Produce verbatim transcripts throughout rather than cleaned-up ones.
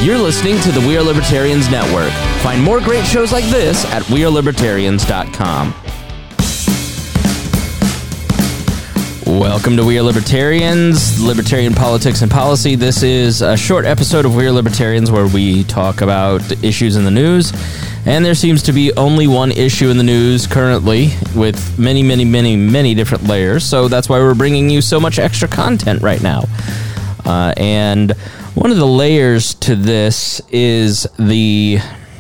You're listening to the We Are Libertarians Network. Find more great shows like this at we are libertarians dot com. Welcome to We Are Libertarians, Libertarian Politics and Policy. This is a short episode of We Are Libertarians where we talk about issues in the news. And there seems to be only one issue in the news currently with many, many, many, many different layers. So that's why we're bringing you so much extra content right now. Uh, and one of the layers to this is the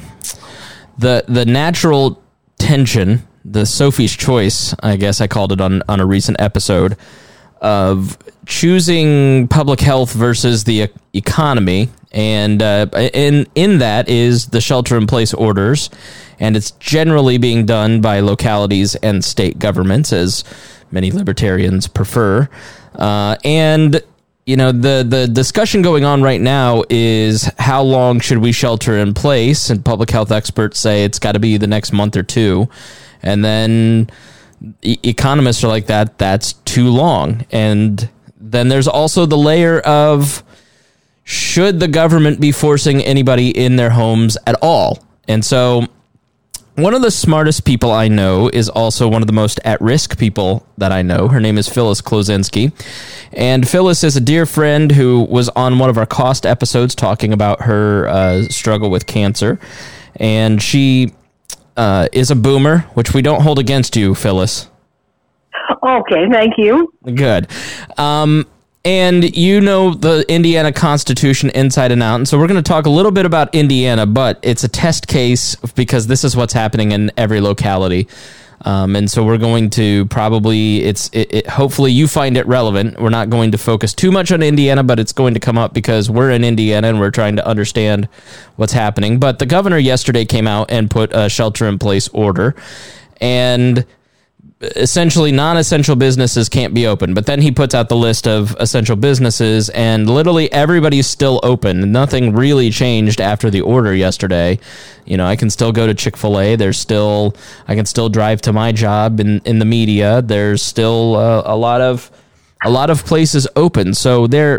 the the natural tension, the Sophie's choice, I guess I called it on, on a recent episode, of choosing public health versus the e- economy. And uh, in, in that is the shelter-in-place orders, and it's generally being done by localities and state governments, as many libertarians prefer. Uh, and, you know, the, the discussion going on right now is how long should we shelter in place? And public health experts say it's got to be the next month or two. And then e- economists are like, that that's too long. And then there's also the layer of, should the government be forcing anybody in their homes at all? And so one of the smartest people I know is also one of the most at-risk people that I know. Her name is Phyllis Klozinski. And Phyllis is a dear friend who was on one of our cost episodes talking about her uh, struggle with cancer. And she uh, is a boomer, which we don't hold against you, Phyllis. Okay, thank you. Good. Um, and you know the Indiana Constitution inside and out, and so we're going to talk a little bit about Indiana, but it's a test case because this is what's happening in every locality. Um, and so we're going to probably, it's it, it, hopefully you find it relevant. We're not going to focus too much on Indiana, but it's going to come up because we're in Indiana and we're trying to understand what's happening. But the governor yesterday came out and put a shelter-in-place order, and essentially non-essential businesses can't be open. But then he puts out the list of essential businesses, and literally everybody's still open. Nothing really changed after the order yesterday. You know, I can still go to Chick-fil-A. There's still, I can still drive to my job in, in the media. There's still uh, a lot of, a lot of places open. So there,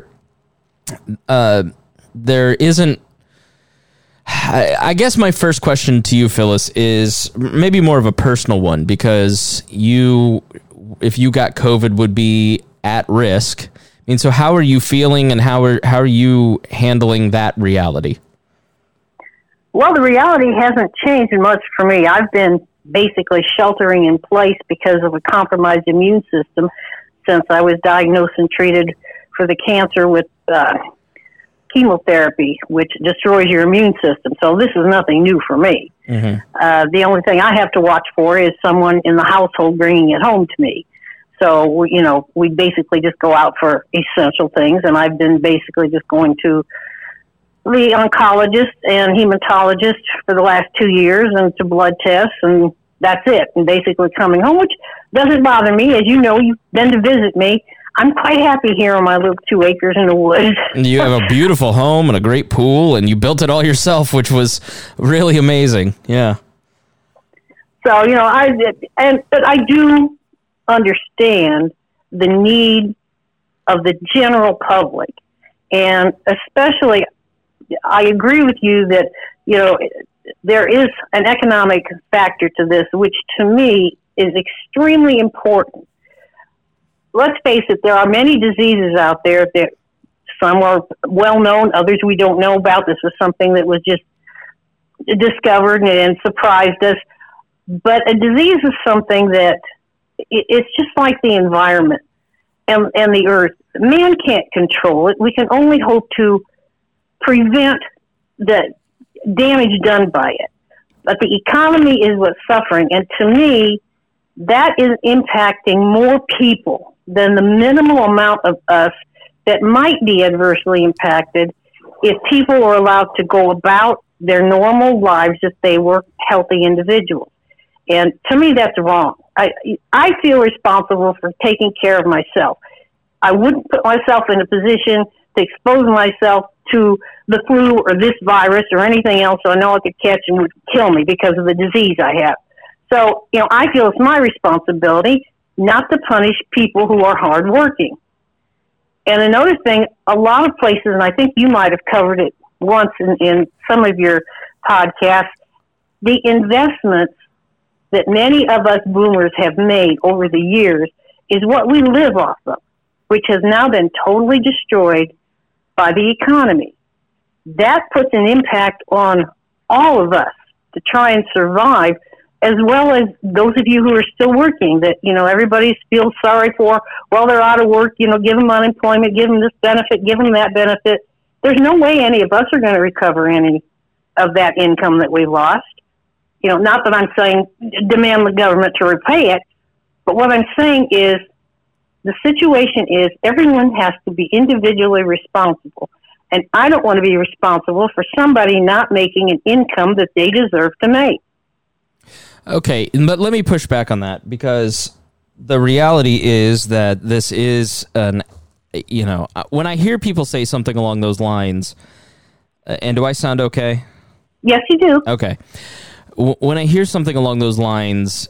uh, there isn't, I guess my first question to you, Phyllis, is maybe more of a personal one, because you, if you got COVID, would be at risk. I mean, so how are you feeling, and how are how are you handling that reality? Well, the reality hasn't changed much for me. I've been basically sheltering in place because of a compromised immune system since I was diagnosed and treated for the cancer with uh, chemotherapy, which destroys your immune system. So this is nothing new for me. Mm-hmm. Uh, the only thing I have to watch for is someone in the household bringing it home to me. So, you know, we basically just go out for essential things, and I've been basically just going to the oncologist and hematologist for the last two years and to blood tests, and that's it. And basically coming home, which doesn't bother me. As you know, you've been to visit me. I'm quite happy here on my little two acres in the woods. You have a beautiful home and a great pool, and you built it all yourself, which was really amazing. Yeah. So, you know, I and but I do understand the need of the general public, and especially, I agree with you that, you know, there is an economic factor to this, which to me is extremely important. Let's face it, there are many diseases out there that some are well known, others we don't know about. This was something that was just discovered and surprised us. But a disease is something that it's just like the environment and, and the earth. Man can't control it. We can only hope to prevent the damage done by it. But the economy is what's suffering. And to me, that is impacting more people than the minimal amount of us that might be adversely impacted if people were allowed to go about their normal lives if they were healthy individuals. And to me, that's wrong. I, I feel responsible for taking care of myself. I wouldn't put myself in a position to expose myself to the flu or this virus or anything else so I know I could catch and would kill me because of the disease I have. So, you know, I feel it's my responsibility not to punish people who are hardworking. And another thing, a lot of places, and I think you might have covered it once in, in some of your podcasts, the investments that many of us boomers have made over the years is what we live off of, which has now been totally destroyed by the economy. That puts an impact on all of us to try and survive, as well as those of you who are still working that, you know, everybody feels sorry for. Well, they're out of work, you know, give them unemployment, give them this benefit, give them that benefit. There's no way any of us are going to recover any of that income that we lost. You know, not that I'm saying demand the government to repay it, but what I'm saying is the situation is everyone has to be individually responsible. And I don't want to be responsible for somebody not making an income that they deserve to make. Okay, but let me push back on that, because the reality is that this is an, you know, when I hear people say something along those lines, and do I sound okay? Yes, you do. Okay. When I hear something along those lines,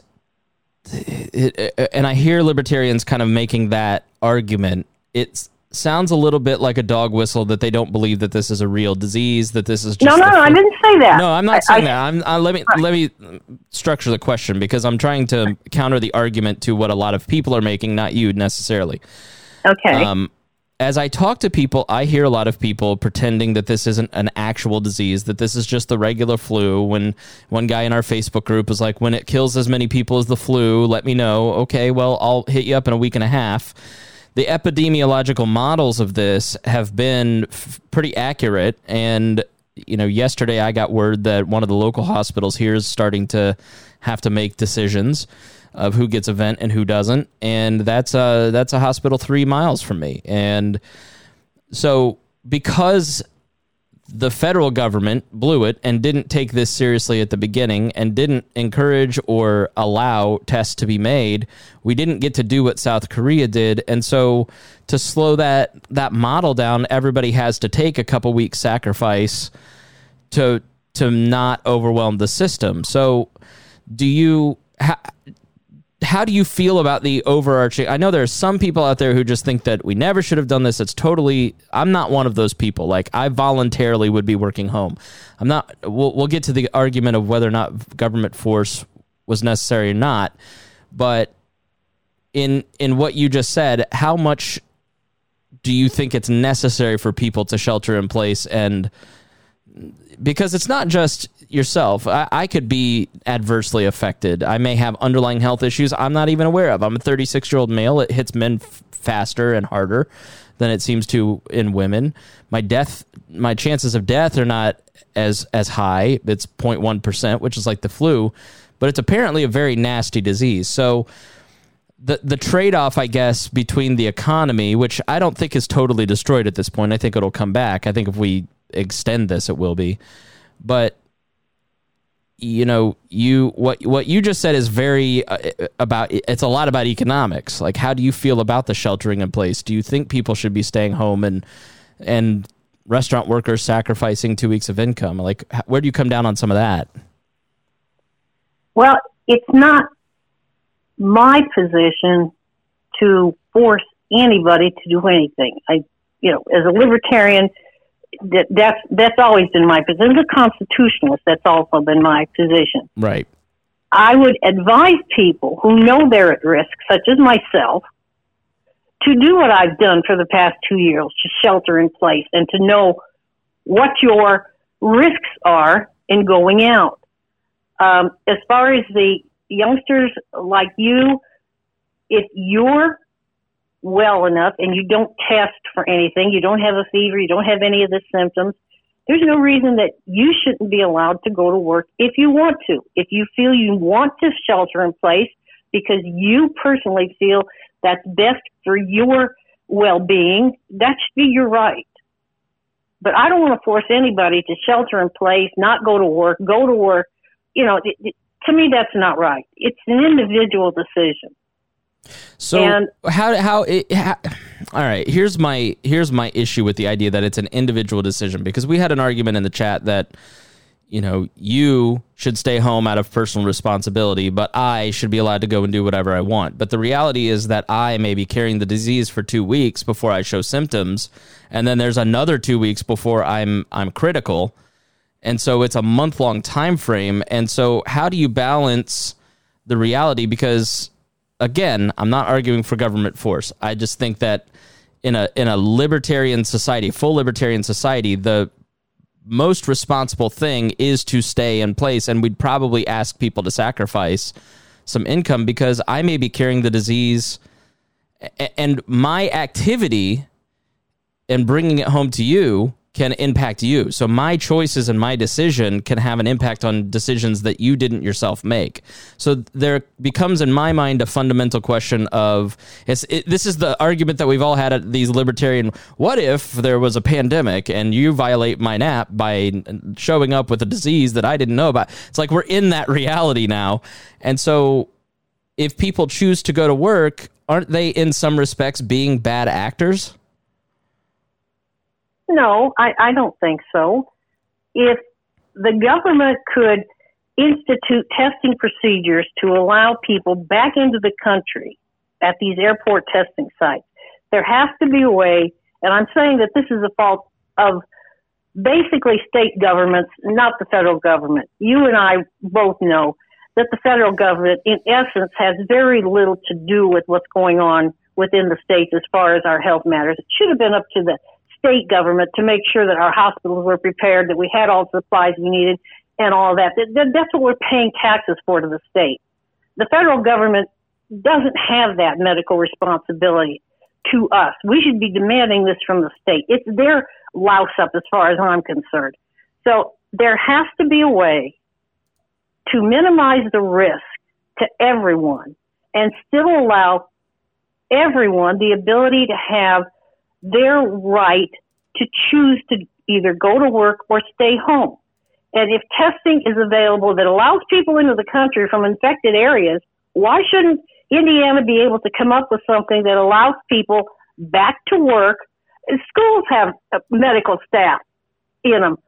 it, it, and I hear libertarians kind of making that argument, it sounds a little bit like a dog whistle that they don't believe that this is a real disease, that this is just... No, no, no, I didn't say that. No, I'm not saying I, that. I'm, I, let me let me structure the question, because I'm trying to counter the argument to what a lot of people are making, not you necessarily. Okay. Um, as I talk to people, I hear a lot of people pretending that this isn't an actual disease, that this is just the regular flu. When one guy in our Facebook group was like, when it kills as many people as the flu, let me know. Okay, well, I'll hit you up in a week and a half. The epidemiological models of this have been f- pretty accurate. And, you know, yesterday I got word that one of the local hospitals here is starting to have to make decisions of who gets a vent and who doesn't, and that's a, that's a hospital three miles from me. And so because the federal government blew it and didn't take this seriously at the beginning and didn't encourage or allow tests to be made, we didn't get to do what South Korea did. And so to slow that that model down, everybody has to take a couple weeks sacrifice to to not overwhelm the system. So do you... Ha- How do you feel about the overarching? I know there are some people out there who just think that we never should have done this. It's totally, I'm not one of those people. Like, I voluntarily would be working home. I'm not, we'll, we'll get to the argument of whether or not government force was necessary or not. But in in what you just said, how much do you think it's necessary for people to shelter in place? And because it's not just yourself. I, I could be adversely affected. I may have underlying health issues I'm not even aware of. I'm a thirty-six-year-old male. It hits men f- faster and harder than it seems to in women. My death, my chances of death are not as as high. It's zero point one percent, which is like the flu, but it's apparently a very nasty disease. So the the trade-off, I guess, between the economy, which I don't think is totally destroyed at this point. I think it'll come back. I think if we extend this, it will be. But you know, you what what you just said is very uh, about. It's a lot about economics. Like, how do you feel about the sheltering in place? Do you think people should be staying home and and restaurant workers sacrificing two weeks of income? Like, where do you come down on some of that? Well, it's not my position to force anybody to do anything. I, you know, as a libertarian, that that's that's always been my position. As a constitutionalist, that's also been my position. Right. I would advise people who know they're at risk, such as myself, to do what I've done for the past two years, to shelter in place and to know what your risks are in going out. Um, as far as the youngsters like you, if you're well enough and you don't test for anything, you don't have a fever, you don't have any of the symptoms, there's no reason that you shouldn't be allowed to go to work if you want to. If you feel you want to shelter in place because you personally feel that's best for your well-being, that should be your right. But I don't want to force anybody to shelter in place, not go to work, go to work. You know, it, it, to me, that's not right. It's an individual decision. So and, how how, it, how all right, here's my here's my issue with the idea that it's an individual decision, because we had an argument in the chat that, you know, you should stay home out of personal responsibility, but I should be allowed to go and do whatever I want. But the reality is that I may be carrying the disease for two weeks before I show symptoms, and then there's another two weeks before I'm I'm critical. And so it's a month-long time frame. And so how do you balance the reality? Because, again, I'm not arguing for government force. I just think that in a in a libertarian society, full libertarian society, the most responsible thing is to stay in place, and we'd probably ask people to sacrifice some income because I may be carrying the disease, and my activity and bringing it home to you can impact you. So my choices and my decision can have an impact on decisions that you didn't yourself make. So there becomes, in my mind, a fundamental question of, it's, it, this is the argument that we've all had at these libertarian, what if there was a pandemic and you violate my N A P by showing up with a disease that I didn't know about? It's like we're in that reality now. And so if people choose to go to work, aren't they in some respects being bad actors? No, I, I don't think so. If the government could institute testing procedures to allow people back into the country at these airport testing sites, there has to be a way, and I'm saying that this is a fault of basically state governments, not the federal government. You and I both know that the federal government, in essence, has very little to do with what's going on within the states as far as our health matters. It should have been up to the state government to make sure that our hospitals were prepared, that we had all the supplies we needed, and all that. that. That's what we're paying taxes for to the state. The federal government doesn't have that medical responsibility to us. We should be demanding this from the state. It's their louse up as far as I'm concerned. So there has to be a way to minimize the risk to everyone and still allow everyone the ability to have their right to choose to either go to work or stay home. And if testing is available that allows people into the country from infected areas, why shouldn't Indiana be able to come up with something that allows people back to work? Schools have medical staff in them.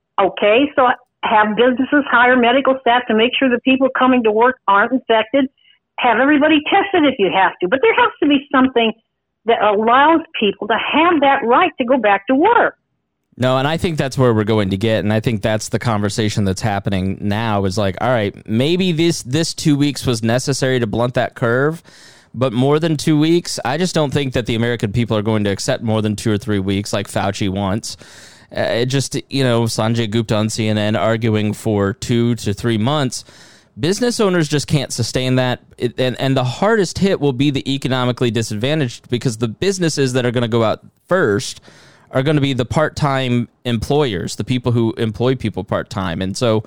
Okay, so have businesses hire medical staff to make sure that people coming to work aren't infected. Have everybody tested if you have to. But there has to be something that allows people to have that right to go back to work. No, and I think that's where we're going to get, and I think that's the conversation that's happening now is like, all right, maybe this this two weeks was necessary to blunt that curve, but more than two weeks, I just don't think that the American people are going to accept more than two or three weeks like Fauci wants. Uh, it just, you know, Sanjay Gupta on C N N arguing for two to three months. Business owners just can't sustain that, it, and, and the hardest hit will be the economically disadvantaged because the businesses that are going to go out first are going to be the part-time employers, the people who employ people part-time. And so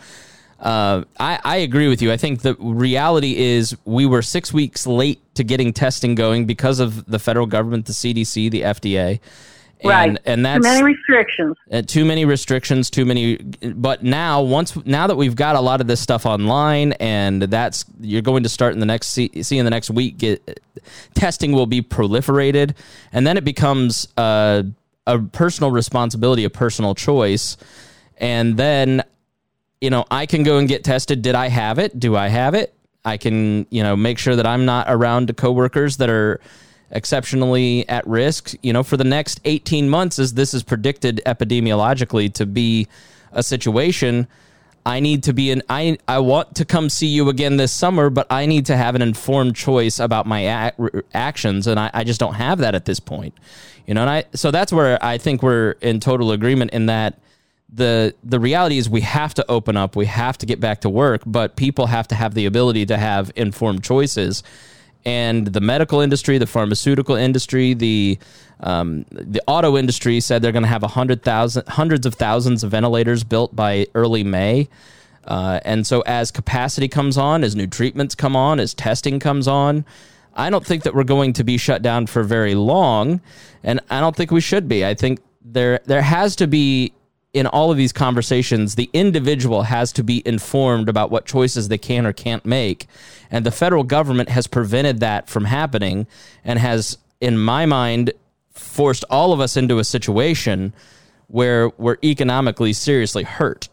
uh, I, I agree with you. I think the reality is we were six weeks late to getting testing going because of the federal government, the C D C, the F D A. And, right. And that's too many restrictions. Uh, too many restrictions, too many. But now, once now that we've got a lot of this stuff online, and that's you're going to start in the next see, see in the next week, get, testing will be proliferated, and then it becomes uh, a personal responsibility, a personal choice, and then you know I can go and get tested. Did I have it? Do I have it? I can you know make sure that I'm not around coworkers that are exceptionally at risk, you know, for the next eighteen months, as this is predicted epidemiologically to be a situation. I need to be in, I, I want to come see you again this summer, but I need to have an informed choice about my ac- actions. And I, I just don't have that at this point, you know, and I, so that's where I think we're in total agreement in that the, the reality is we have to open up, we have to get back to work, but people have to have the ability to have informed choices. And the medical industry, the pharmaceutical industry, the um, the auto industry said they're going to have a hundred thousand, hundreds of thousands of ventilators built by early May. Uh, and so as capacity comes on, as new treatments come on, as testing comes on, I don't think that we're going to be shut down for very long. And I don't think we should be. I think there there has to be, in all of these conversations, the individual has to be informed about what choices they can or can't make. And the federal government has prevented that from happening and has, in my mind, forced all of us into a situation where we're economically seriously hurt.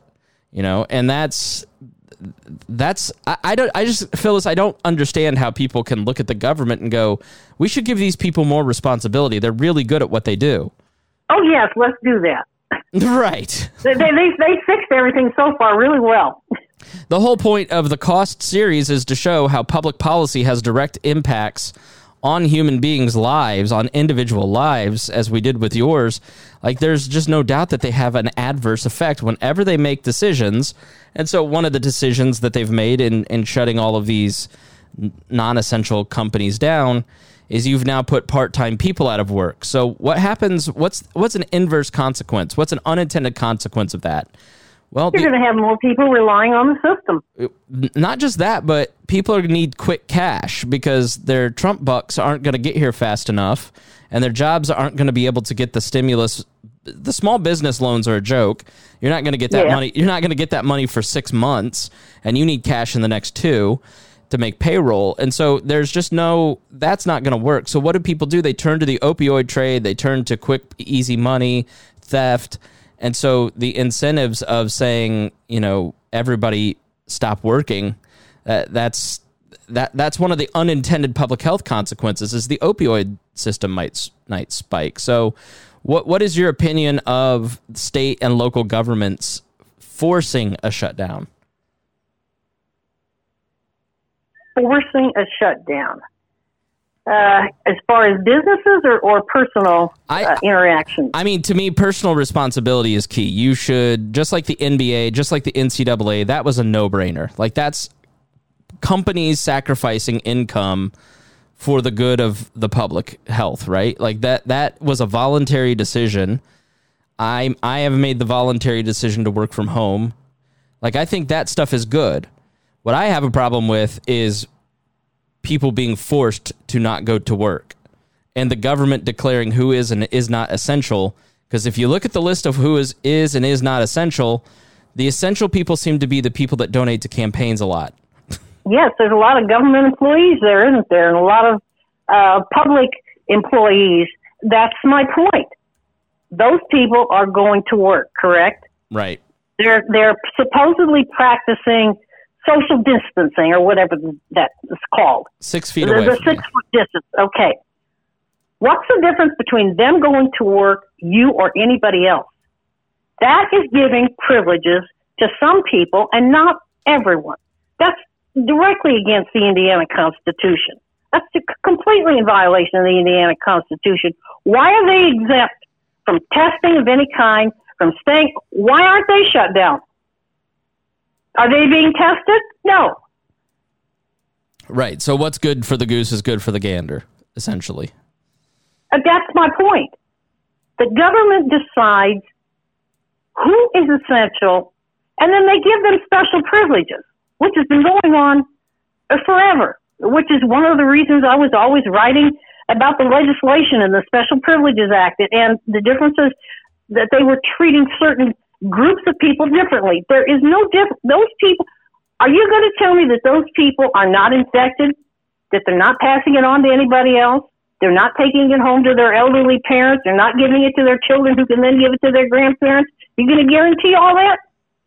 You know, and that's that's I, I don't I just Phyllis, I don't understand how people can look at the government and go, we should give these people more responsibility. They're really good at what they do. Oh yes, let's do that. Right. They they they fixed everything so far really well. The whole point of the Cost series is to show how public policy has direct impacts on human beings' lives, on individual lives, as we did with yours. Like, there's just no doubt that they have an adverse effect whenever they make decisions. And so one of the decisions that they've made in, in shutting all of these non-essential companies down is you've now put part-time people out of work. So what happens, what's what's an inverse consequence? What's an unintended consequence of that? Well, you're going to have more people relying on the system. Not just that, but people are going to need quick cash because their Trump bucks aren't going to get here fast enough, and their jobs aren't going to be able to get the stimulus. The small business loans are a joke. You're not going to get that yeah. money. You're not going to get that money for six months, and you need cash in the next two to make payroll. And so there's just no, that's not going to work. So what do people do? They turn to the opioid trade. They turn to quick, easy money, theft. And so the incentives of saying, you know, everybody stop working, uh, that's that that's one of the unintended public health consequences is the opioid system might might spike. So what what is your opinion of state and local governments forcing a shutdown? Forcing a shutdown. Uh, as far as businesses or, or personal I, uh, interactions? I mean, to me, personal responsibility is key. You should, just like the N B A, just like the N C double A, that was a no-brainer. Like, that's companies sacrificing income for the good of the public health, right? Like, that that was a voluntary decision. I I have made the voluntary decision to work from home. Like, I think that stuff is good. What I have a problem with is people being forced to not go to work and the government declaring who is and is not essential. Because if you look at the list of who is, is and is not essential, the essential people seem to be the people that donate to campaigns a lot. Yes, there's a lot of government employees there, isn't there? And a lot of uh, public employees. That's my point. Those people are going to work, correct? Right. They're, they're supposedly practicing social distancing or whatever that is called. Six feet the, away. The from six you. foot distance. Okay. What's the difference between them going to work, you, or anybody else? That is giving privileges to some people and not everyone. That's directly against the Indiana Constitution. That's completely in violation of the Indiana Constitution. Why are they exempt from testing of any kind, from staying? Why aren't they shut down? Are they being tested? No. Right. So what's good for the goose is good for the gander, essentially. Uh, that's my point. The government decides who is essential, and then they give them special privileges, which has been going on forever, which is one of the reasons I was always writing about the legislation and the Special Privileges Act and the differences that they were treating certain groups of people differently. There is no difference. Those people, are you going to tell me that those people are not infected, that they're not passing it on to anybody else? They're not taking it home to their elderly parents. They're not giving it to their children who can then give it to their grandparents. You're going to guarantee all that?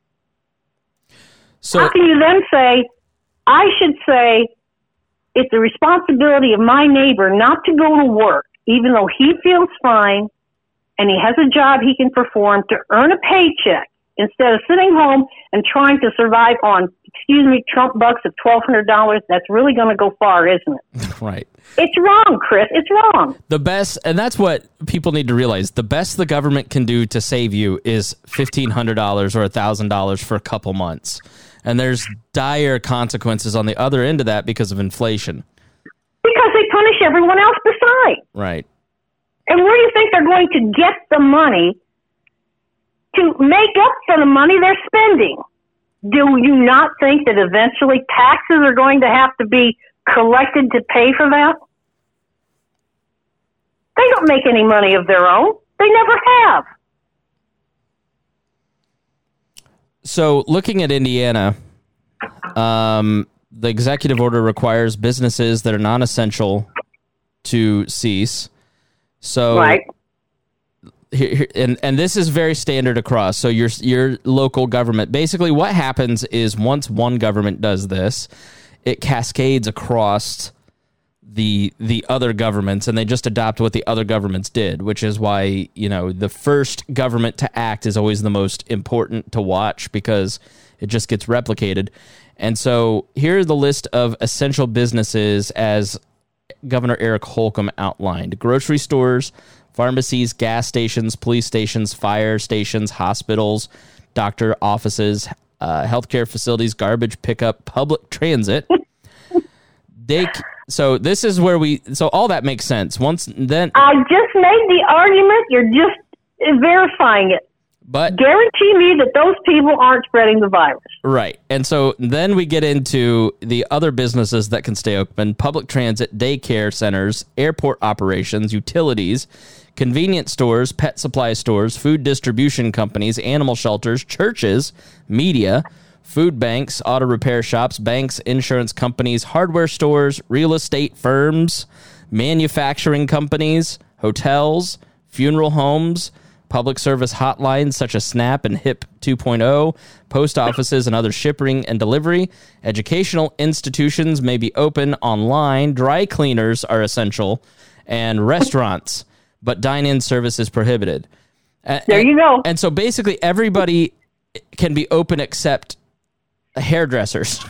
So, how can you then say, I should say, it's the responsibility of my neighbor not to go to work, even though he feels fine and he has a job he can perform, to earn a paycheck instead of sitting home and trying to survive on, excuse me, Trump bucks of twelve hundred dollars? That's really going to go far, isn't it? Right. It's wrong, Chris. It's wrong. The best, and that's what people need to realize, the best the government can do to save you is fifteen hundred dollars or one thousand dollars for a couple months. And there's dire consequences on the other end of that because of inflation. Because they punish everyone else beside. Right. And where do you think they're going to get the money to make up for the money they're spending? Do you not think that eventually taxes are going to have to be collected to pay for that? They don't make any money of their own. They never have. So looking at Indiana, um, the executive order requires businesses that are non-essential to cease. So right. here, here- and and this is very standard across. So your your local government, basically, what happens is once one government does this, it cascades across the the other governments, and they just adopt what the other governments did, which is why, you know, the first government to act is always the most important to watch because it just gets replicated. And so here's the list of essential businesses as Governor Eric Holcomb outlined: grocery stores, pharmacies, gas stations, police stations, fire stations, hospitals, doctor offices, uh, healthcare facilities, garbage pickup, public transit. They so this is where we so all that makes sense. Once then, I just made the argument. You're just verifying it. but Guarantee me that those people aren't spreading the virus. right, and so then we get into the other businesses that can stay open: public transit, daycare centers, airport operations, utilities, convenience stores, pet supply stores, food distribution companies, animal shelters, churches, media, food banks, auto repair shops, banks, insurance companies, hardware stores, real estate firms, manufacturing companies, hotels, funeral homes, public service hotlines such as SNAP and HIP two point oh, post offices and other shipping and delivery, educational institutions may be open online, dry cleaners are essential, and restaurants, but dine-in service is prohibited. There you go. And so basically everybody can be open except hairdressers.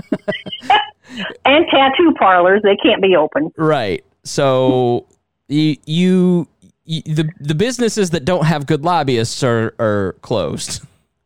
And tattoo parlors, they can't be open. Right. So you, you, you the the businesses that don't have good lobbyists are, are closed.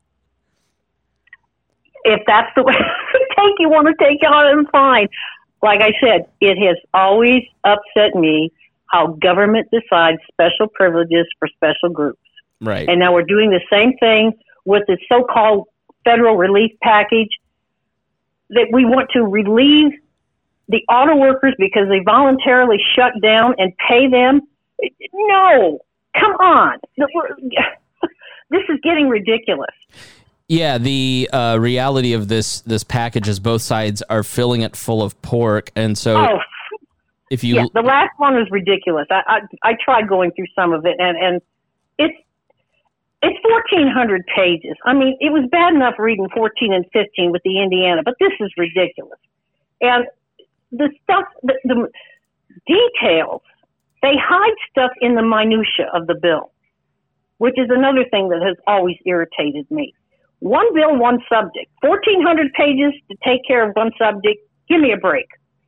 If that's the way take you want to take it on, it's fine. Like I said, it has always upset me how government decides special privileges for special groups. Right. And now we're doing the same thing with the so-called federal relief package, that we want to relieve the auto workers because they voluntarily shut down and pay them. No, come on. This is getting ridiculous. Yeah, the uh, reality of this this package is both sides are filling it full of pork, and so Oh, if you yeah, the last one was ridiculous. I, I I tried going through some of it, and, and it's it's fourteen hundred pages. I mean, it was bad enough reading fourteen and fifteen with the Indiana, but this is ridiculous. And the stuff, the, the details, they hide stuff in the minutia of the bill, which is another thing that has always irritated me. One bill, one subject. fourteen hundred pages to take care of one subject. Give me a break.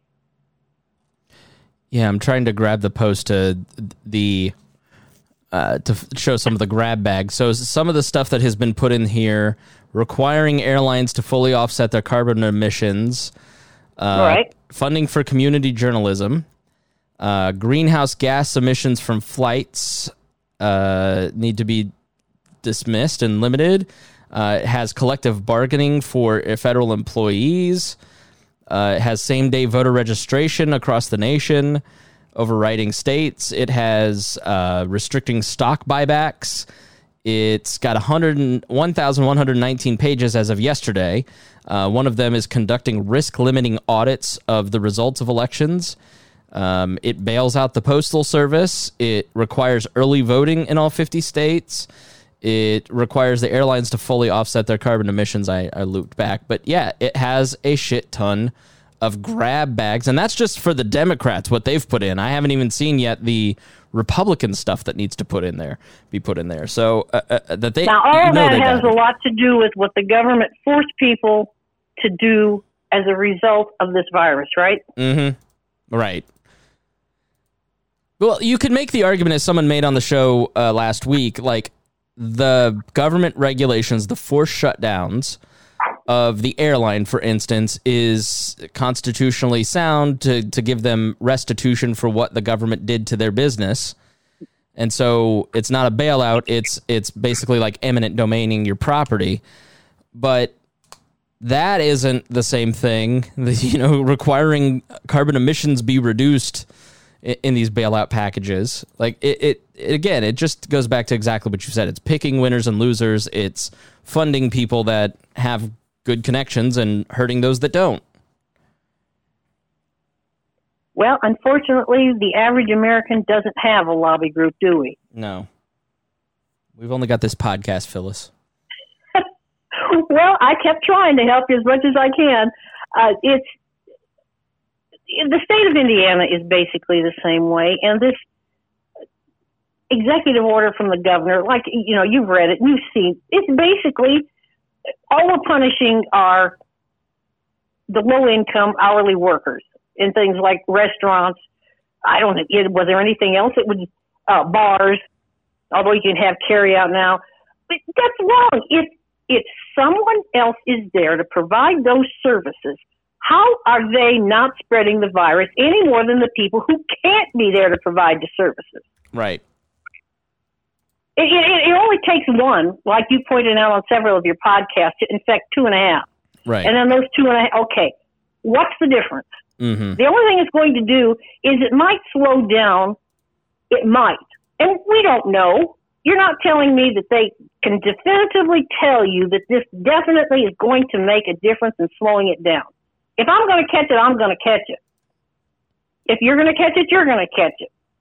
Yeah, I'm trying to grab the post to the uh, to f- show some of the grab bags. So some of the stuff that has been put in here, requiring airlines to fully offset their carbon emissions, uh, All right. funding for community journalism, uh, greenhouse gas emissions from flights uh, need to be dismissed and limited. Uh, it has collective bargaining for federal employees. Uh, it has same-day voter registration across the nation, overriding states. It has uh, restricting stock buybacks. It's got one hundred one thousand one hundred nineteen pages as of yesterday. Uh, one of them is conducting risk-limiting audits of the results of elections. Um, it bails out the Postal Service. It requires early voting in all fifty states. It requires the airlines to fully offset their carbon emissions. I, I looped back. But yeah, it has a shit ton of grab bags. And that's just for the Democrats, what they've put in. I haven't even seen yet the Republican stuff that needs to put in there, be put in there. So uh, uh, that they Now, all you of know that they has got a it. lot to do with what the government forced people to do as a result of this virus, right? Mm-hmm. Right. Well, you could make the argument, as someone made on the show uh, last week, like, the government regulations, the forced shutdowns of the airline, for instance, is constitutionally sound to, to give them restitution for what the government did to their business. And so it's not a bailout. It's it's basically like eminent domaining your property. But that isn't the same thing. You know, requiring carbon emissions be reduced in these bailout packages. Like it, it, it, again, it just goes back to exactly what you said. It's picking winners and losers. It's funding people that have good connections and hurting those that don't. Well, unfortunately, the average American doesn't have a lobby group, do we? No. We've only got this podcast, Phyllis. Well, I kept trying to help you as much as I can. Uh, it's the state of Indiana is basically the same way, and this executive order from the governor, like, you know, you've read it, you've seen, it's basically all we're punishing are the low-income hourly workers in things like restaurants. I don't know, was there anything else? It was uh, bars, although you can have carry-out now. But that's wrong. If if someone else is there to provide those services, how are they not spreading the virus any more than the people who can't be there to provide the services? Right. It, it, it only takes one, like you pointed out on several of your podcasts, to infect two and a half. Right. And then those two and a half, okay, what's the difference? Mm-hmm. The only thing it's going to do is it might slow down. It might. And we don't know. You're not telling me that they can definitively tell you that this definitely is going to make a difference in slowing it down. If I'm going to catch it, I'm going to catch it. If you're going to catch it, you're going to catch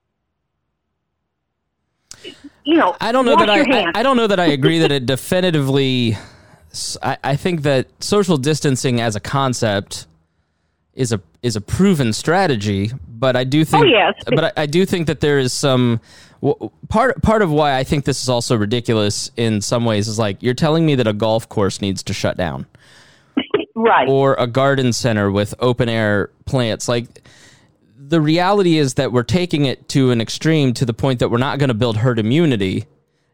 it. You know, I don't know that I, I I don't know that I agree that it definitively. I, I think that social distancing as a concept is a is a proven strategy, but I do think. Oh, yes. But I, I do think that there is some part part of why I think this is also ridiculous in some ways is like you're telling me that a golf course needs to shut down, right? Or a garden center with open air plants, like. The reality is that we're taking it to an extreme to the point that we're not going to build herd immunity,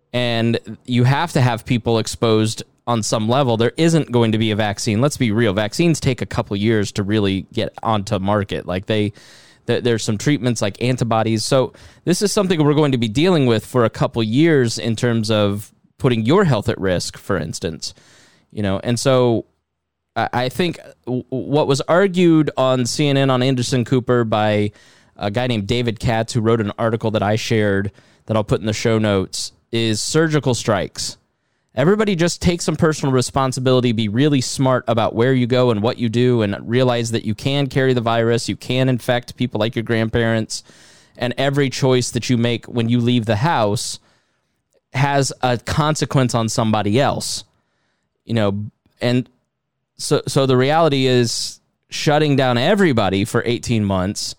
and you have to have people exposed on some level. There isn't going to be a vaccine. Let's be real. Vaccines take a couple years to really get onto market. Like they, th- there's some treatments like antibodies. So this is something we're going to be dealing with for a couple years in terms of putting your health at risk, for instance, you know, and so I think what was argued on C N N on Anderson Cooper by a guy named David Katz, who wrote an article that I shared that I'll put in the show notes, is surgical strikes. Everybody just take some personal responsibility, be really smart about where you go and what you do, and realize that you can carry the virus, you can infect people like your grandparents, and every choice that you make when you leave the house has a consequence on somebody else. You know, and So so the reality is shutting down everybody for eighteen months,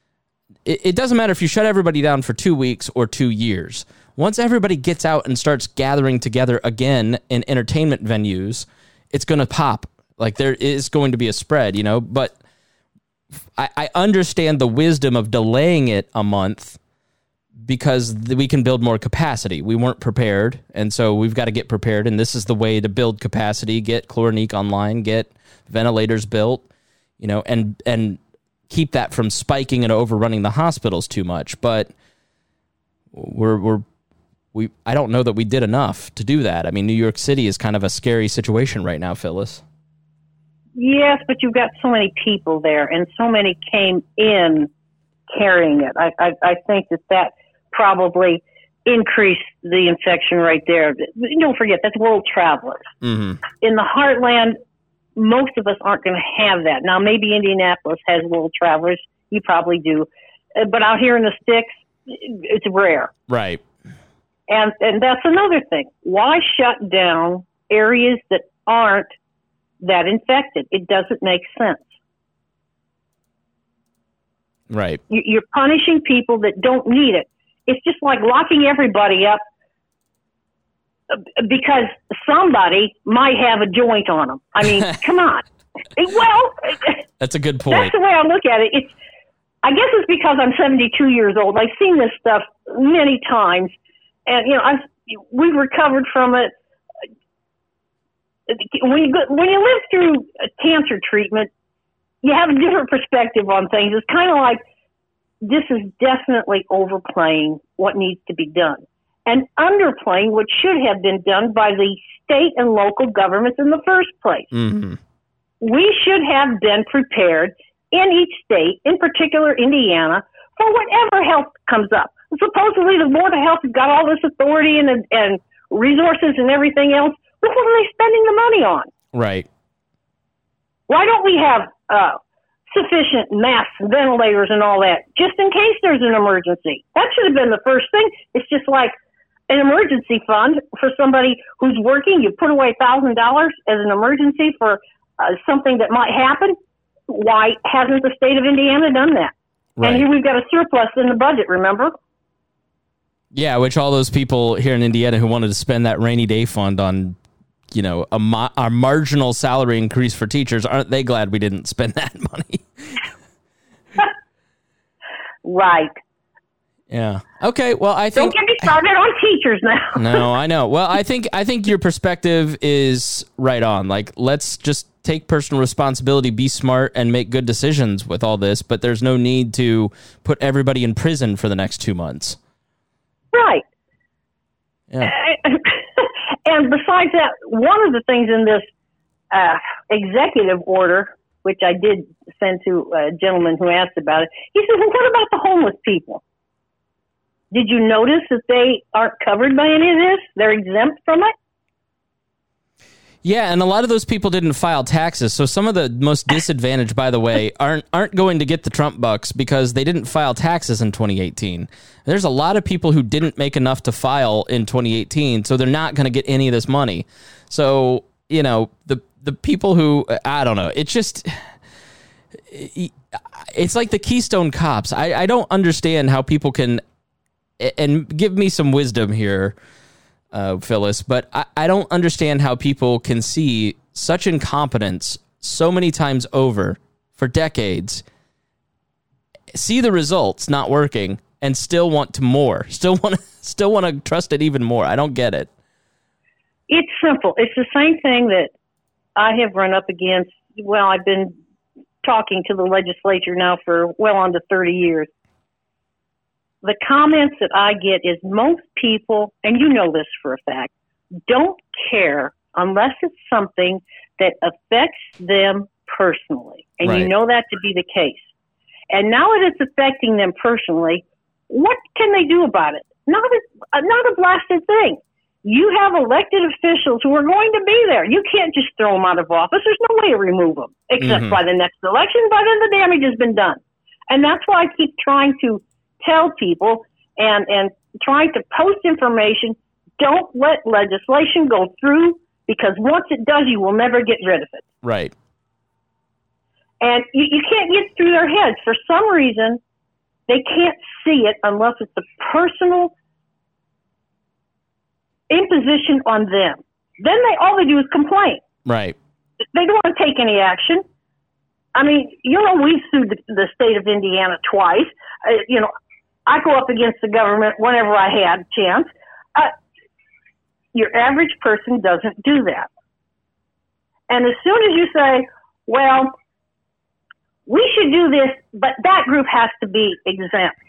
it, it doesn't matter if you shut everybody down for two weeks or two years. Once everybody gets out and starts gathering together again in entertainment venues, it's going to pop. Like there is going to be a spread, you know, but I, I understand the wisdom of delaying it a month because we can build more capacity. We weren't prepared, and so we've got to get prepared, and this is the way to build capacity, get Chlorinique online, get ventilators built, you know, and and keep that from spiking and overrunning the hospitals too much. But we're we're we I don't know that we did enough to do that. I mean, New York City is kind of a scary situation right now, Phyllis. Yes, but you've got so many people there, and so many came in carrying it. I I, I think that that probably increase the infection rate there. Don't forget, that's world travelers. Mm-hmm. In the heartland, most of us aren't going to have that. Now, maybe Indianapolis has world travelers. You probably do. Uh, but out here in the sticks, it's rare. Right. And and that's another thing. Why shut down areas that aren't that infected? It doesn't make sense. Right. You're punishing people that don't need it. It's just like locking everybody up because somebody might have a joint on them. I mean, come on. Well, that's a good point. That's the way I look at it. It's, I guess it's because I'm seventy-two years old. I've seen this stuff many times, and you know, I've, we've recovered from it. When you go, when you live through a cancer treatment, you have a different perspective on things. It's kind of like, this is definitely overplaying what needs to be done and underplaying what should have been done by the state and local governments in the first place. Mm-hmm. We should have been prepared in each state, in particular Indiana, for whatever health comes up. Supposedly the Board of Health has got all this authority and, and resources and everything else. What are they spending the money on? Right. Why don't we have uh, sufficient masks, ventilators, and all that, just in case there's an emergency? That should have been the first thing. It's just like, an emergency fund for somebody who's working. You put away one thousand dollars as an emergency for uh, something that might happen. Why hasn't the state of Indiana done that? Right. And here we've got a surplus in the budget, remember? Yeah, which all those people here in Indiana who wanted to spend that rainy day fund on, you know, a, ma- a marginal salary increase for teachers, aren't they glad we didn't spend that money? Right. Yeah. Okay. Well, I think don't get me started on teachers now. No, I know. Well, I think I think your perspective is right on. Like, let's just take personal responsibility, be smart, and make good decisions with all this. But there's no need to put everybody in prison for the next two months. Right. Yeah. And besides that, one of the things in this uh, executive order, which I did send to a gentleman who asked about it, he said, "Well, what about the homeless people? Did you notice that they aren't covered by any of this? They're exempt from it?" Yeah, and a lot of those people didn't file taxes. So some of the most disadvantaged, by the way, aren't aren't going to get the Trump bucks because they didn't file taxes in twenty eighteen. There's a lot of people who didn't make enough to file in twenty eighteen, so they're not going to get any of this money. So, you know, the the people who, I don't know, it's just, it's like the Keystone Cops. I, I don't understand how people can, and give me some wisdom here, uh, Phyllis, but I, I don't understand how people can see such incompetence so many times over for decades, see the results not working, and still want to more, still want to, still want to trust it even more. I don't get it. It's simple. It's the same thing that I have run up against. Well, I've been talking to the legislature now for well on to thirty years. The comments that I get is most people, and you know this for a fact, don't care unless it's something that affects them personally. And right. You know that to be the case. And now that it's affecting them personally, what can they do about it? Not a, not a blasted thing. You have elected officials who are going to be there. You can't just throw them out of office. There's no way to remove them, except mm-hmm. by the next election. By then the damage has been done. And that's why I keep trying to tell people and, and trying to post information, don't let legislation go through, because once it does, you will never get rid of it. Right. And you, you can't get through their heads. For some reason, they can't see it unless it's a personal imposition on them. Then they all they do is complain. Right. They don't want to take any action. I mean, you know, we've sued the, the state of Indiana twice. Uh, you know, I go up against the government whenever I had a chance. Uh, your average person doesn't do that. And as soon as you say, well, we should do this, but that group has to be exempt,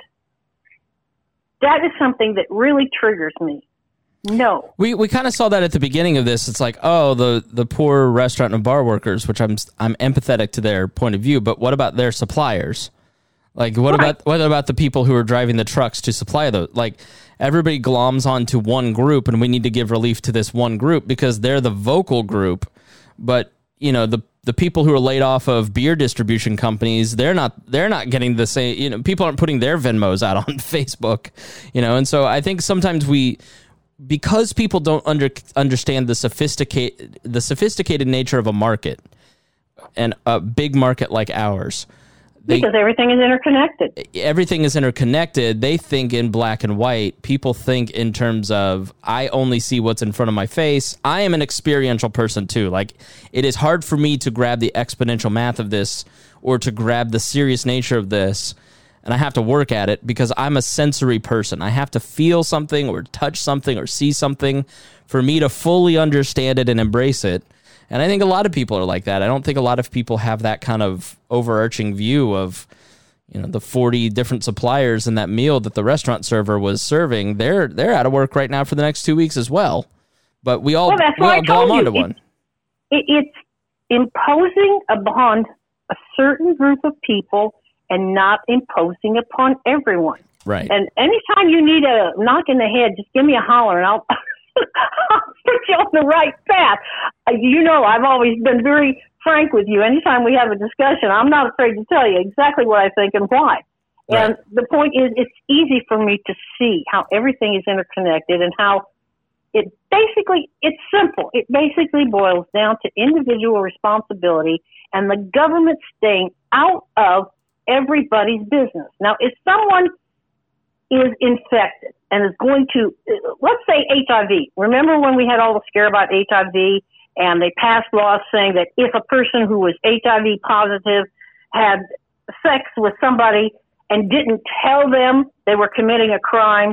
that is something that really triggers me. No. We we kind of saw that at the beginning of this. It's like, oh, the, the poor restaurant and bar workers, which I'm I'm empathetic to their point of view, but what about their suppliers? Like, what right. about what about the people who are driving the trucks to supply those? Like, everybody gloms onto one group, and we need to give relief to this one group because they're the vocal group. But, you know, the the people who are laid off of beer distribution companies, they're not they're not getting the same, you know, people aren't putting their Venmos out on Facebook, you know, and so I think sometimes we, because people don't under, understand the sophisticated the sophisticated nature of a market and a big market like ours. They, because everything is interconnected. Everything is interconnected. They think in black and white. People think in terms of, I only see what's in front of my face. I am an experiential person too. Like, it is hard for me to grab the exponential math of this or to grab the serious nature of this. And I have to work at it because I'm a sensory person. I have to feel something or touch something or see something for me to fully understand it and embrace it. And I think a lot of people are like that. I don't think a lot of people have that kind of overarching view of, you know, the forty different suppliers in that meal that the restaurant server was serving. They're they're out of work right now for the next two weeks as well. But we all, well, that's we all glom onto one. It, it's imposing upon a certain group of people and not imposing upon everyone. Right. And anytime you need a knock in the head, just give me a holler and I'll... I'll put you on the right path. Uh, you know, I've always been very frank with you. Anytime we have a discussion, I'm not afraid to tell you exactly what I think and why. Right. And the point is, it's easy for me to see how everything is interconnected and how it basically, it's simple. It basically boils down to individual responsibility and the government staying out of everybody's business. Now, if someone is infected and is going to, let's say H I V. Remember when we had all the scare about H I V and they passed laws saying that if a person who was H I V positive had sex with somebody and didn't tell them, they were committing a crime.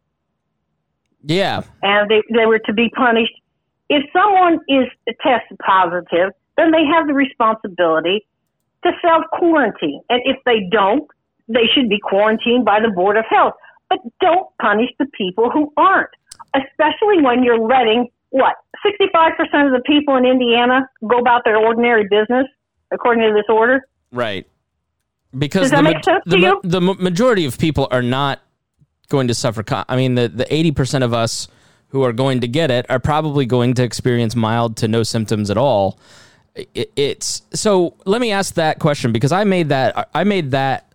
Yeah. And they, they were to be punished. If someone is tested positive, then they have the responsibility to self-quarantine. And if they don't, they should be quarantined by the Board of Health. But don't punish the people who aren't, especially when you're letting, what, sixty-five percent of the people in Indiana go about their ordinary business, according to this order? Right. Because Does that the, make sense the, to you? the majority of people are not going to suffer. Con- I mean, the, the eighty percent of us who are going to get it are probably going to experience mild to no symptoms at all. It, it's so let me ask that question, because I made that I made that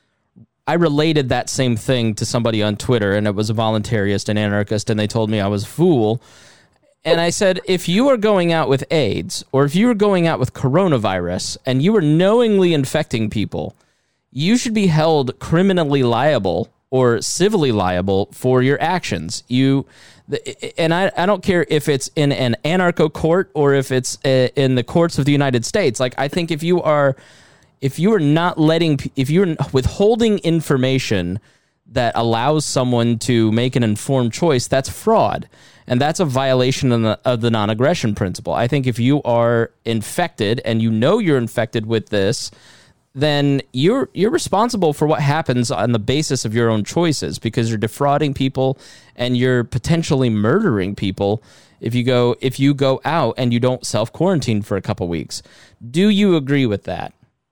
I related that same thing to somebody on Twitter, and it was a voluntarist and anarchist, and they told me I was a fool. And I said, if you are going out with AIDS, or if you are going out with coronavirus, and you are knowingly infecting people, you should be held criminally liable or civilly liable for your actions. You, and I, I don't care if it's in an anarcho court or if it's in the courts of the United States. Like, I think if you are, if you are not letting, if you're withholding information that allows someone to make an informed choice, that's fraud. And that's a violation of the, of the non-aggression principle. I think if you are infected and you know you're infected with this, then you're you're responsible for what happens on the basis of your own choices, because you're defrauding people and you're potentially murdering people if you go if you go out and you don't self-quarantine for a couple weeks. Do you agree with that?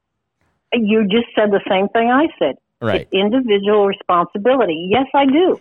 You just said the same thing I said. Right. It's individual responsibility. Yes, I do.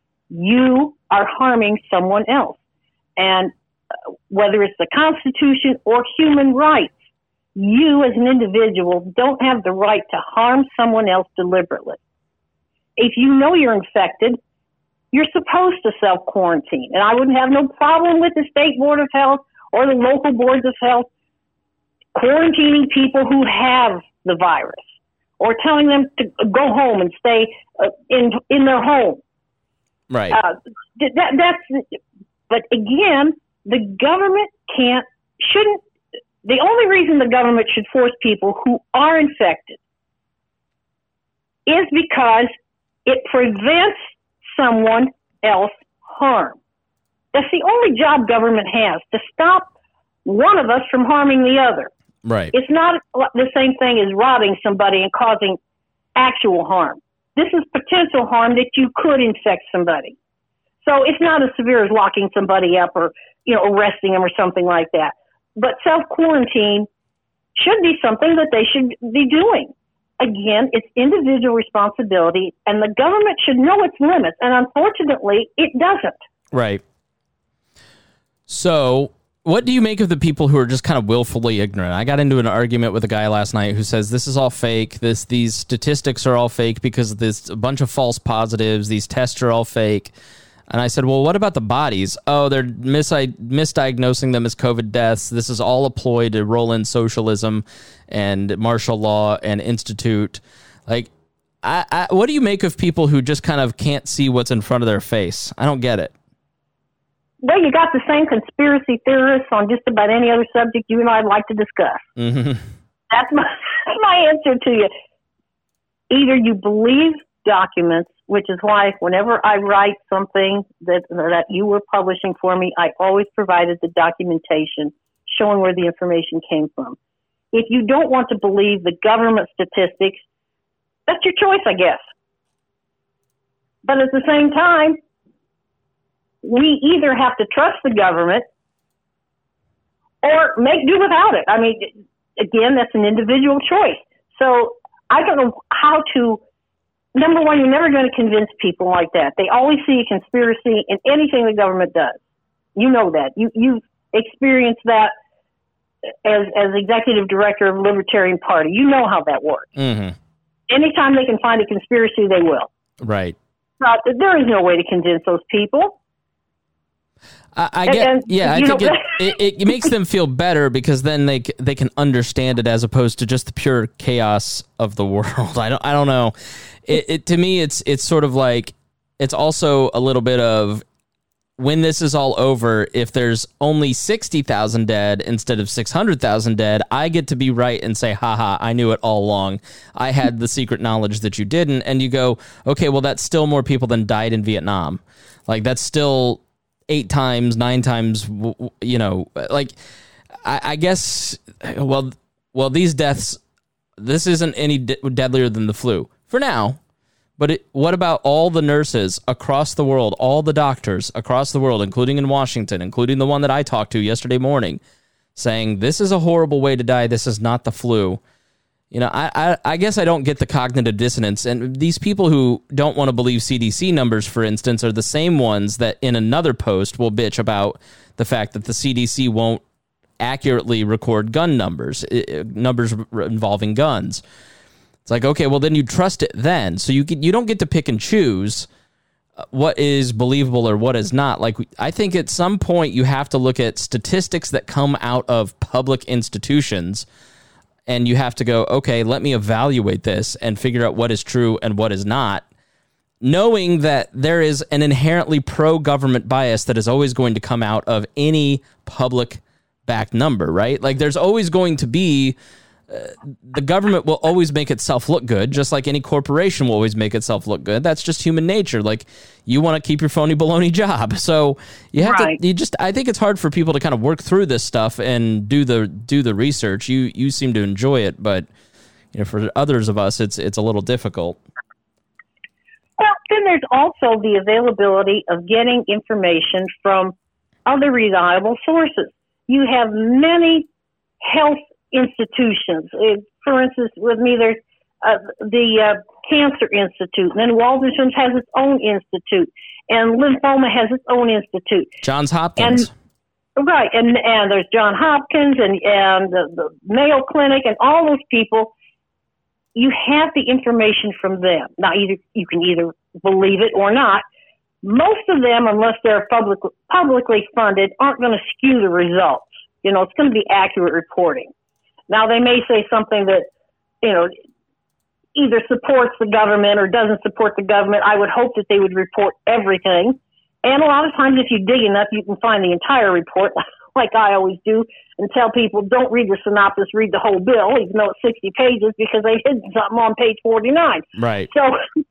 You are harming someone else. And whether it's the Constitution or human rights, you as an individual don't have the right to harm someone else deliberately. If you know you're infected, you're supposed to self-quarantine. And I wouldn't have no problem with the state board of health or the local boards of health quarantining people who have the virus, or telling them to go home and stay uh, in in their home. Right. Uh, that, that's. But again, the government can't, shouldn't. The only reason the government should force people who are infected is because it prevents someone else harm. That's the only job government has, to stop one of us from harming the other. Right. It's not the same thing as robbing somebody and causing actual harm. This is potential harm that you could infect somebody. So it's not as severe as locking somebody up or, you know, arresting them or something like that. But self-quarantine should be something that they should be doing. Again, it's individual responsibility, and the government should know its limits. And unfortunately, it doesn't. Right. So what do you make of the people who are just kind of willfully ignorant? I got into an argument with a guy last night who says this is all fake. This these statistics are all fake because there's a bunch of false positives. These tests are all fake. And I said, well, what about the bodies? Oh, they're mis- misdiagnosing them as COVID deaths. This is all a ploy to roll in socialism and martial law and institute. Like, I, I, what do you make of people who just kind of can't see what's in front of their face? I don't get it. Well, you got the same conspiracy theorists on just about any other subject you and I'd like to discuss. Mm-hmm. That's my, my answer to you. Either you believe documents, which is why whenever I write something that that you were publishing for me, I always provided the documentation showing where the information came from. If you don't want to believe the government statistics, that's your choice, I guess. But at the same time, we either have to trust the government or make do without it. I mean, again, that's an individual choice. So I don't know how to, number one, you're never going to convince people like that. They always see a conspiracy in anything the government does. You know that. You, you've experienced that as, as executive director of the Libertarian Party. You know how that works. Mm-hmm. anytime they can find a conspiracy, they will. Right. Uh, there is no way to convince those people. I, I get, and, yeah, I know, think it, it, it makes them feel better because then they they can understand it as opposed to just the pure chaos of the world. I don't I don't know. It, it to me, it's it's sort of like it's also a little bit of when this is all over. If there's only sixty thousand dead instead of six hundred thousand dead, I get to be right and say, haha, I knew it all along. I had the secret knowledge that you didn't. And you go, okay, well, that's still more people than died in Vietnam. Like, that's still eight times, nine times, you know, like, I, I guess, well, well, these deaths, this isn't any de- deadlier than the flu for now. But it, what about all the nurses across the world, all the doctors across the world, including in Washington, including the one that I talked to yesterday morning, saying this is a horrible way to die. This is not the flu. You know, I, I, I guess I don't get the cognitive dissonance. And these people who don't want to believe C D C numbers, for instance, are the same ones that in another post will bitch about the fact that the C D C won't accurately record gun numbers, numbers involving guns. It's like, okay, well, then you trust it then. So you you don't get to pick and choose what is believable or what is not. Like, I think at some point you have to look at statistics that come out of public institutions, and you have to go, okay, let me evaluate this and figure out what is true and what is not, knowing that there is an inherently pro-government bias that is always going to come out of any public-backed number, right? Like, there's always going to be... Uh, the government will always make itself look good, just like any corporation will always make itself look good. That's just human nature. Like, you want to keep your phony baloney job, so you have right. to. You just, I think it's hard for people to kind of work through this stuff and do the do the research. You you seem to enjoy it, but you know, for others of us, it's it's a little difficult. Well, then there's also the availability of getting information from other reliable sources. You have many health institutions. For instance, with me, there's uh, the uh, Cancer Institute, and then Waldenstrom's has its own institute, and lymphoma has its own institute. Johns Hopkins. And, right, and and there's Johns Hopkins and, and the, the Mayo Clinic and all those people. You have the information from them. Now, either you can either believe it or not. Most of them, unless they're public, publicly funded, aren't going to skew the results. You know, it's going to be accurate reporting. Now, they may say something that, you know, either supports the government or doesn't support the government. I would hope that they would report everything. And a lot of times, if you dig enough, you can find the entire report, like I always do, and tell people, don't read the synopsis, read the whole bill, even though it's sixty pages, because they hid something on page forty-nine. Right. So,